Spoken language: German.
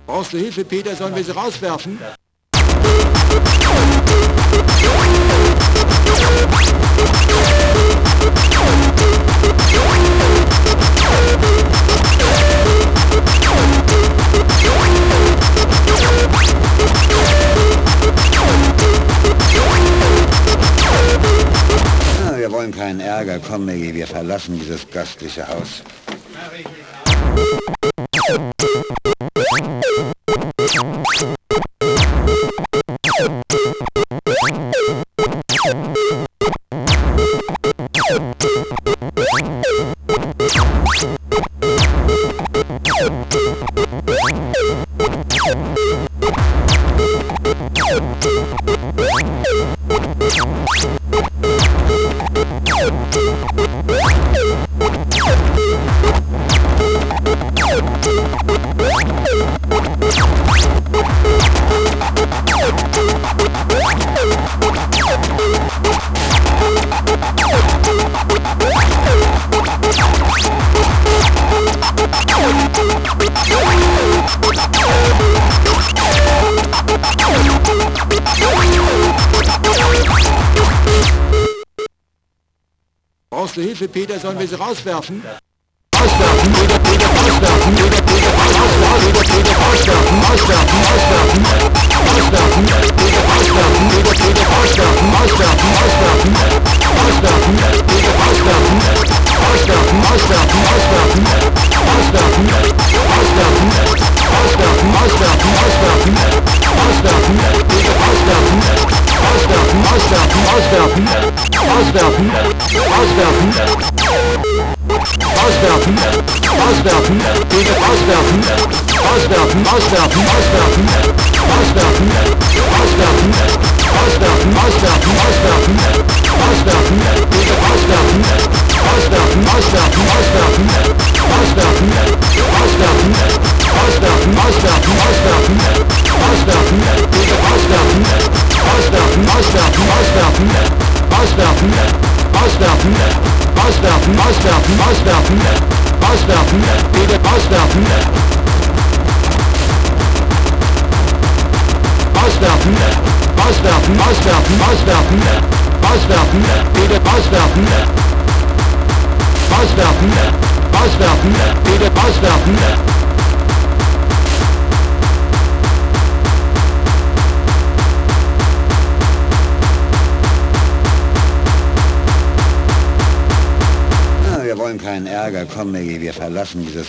Brauchst du Hilfe, Peter? Sollen wir sie rauswerfen? Wir wollen keinen Ärger. Komm, Maggie, wir verlassen dieses gastliche Haus. Brauchst du Hilfe, Peter? Sollen wir sie rauswerfen? Auswerfen, Peter, Peter, auswerfen, Peter, Peter, auswerfen, Peter, Peter, auswerfen, auswerfen, auswerfen, auswerfen, Peter, auswerfen, Peter, Peter, auswerfen, auswerfen, auswerfen, auswerfen, Peter, auswerfen, auswerfen, auswerfen, auswerfen, auswerfen, auswerfen, auswerfen, auswerfen, auswerfen, auswerfen, Peter, auswerfen, auswerfen, auswerfen, auswerfen, auswerfen, auswerfen, auswerfen, auswerfen, Peter, auswerfen, auswerfen, auswerfen, auswerfen, auswerfen, auswerfen, auswerfen, auswerfen, auswerfen, auswerfen, Peter, auswerfen, auswerfen, auswerfen, auswerfen, auswerfen, auswerfen, auswerfen, auswerfen, auswerfen, auswerfen, Peter, auswerfen, auswerfen, auswerfen, auswerfen, auswerfen, auswerfen, auswerfen, auswerfen, auswerfen, auswerfen, Peter, auswerfen, auswerfen, auswerfen, auswerfen, auswerfen, auswerfen, Peter, auswerfen, auswerfen, auswerfen, Peter, auswerfen. Wir wollen keinen Ärger. Komm, Maggie, wir verlassen dieses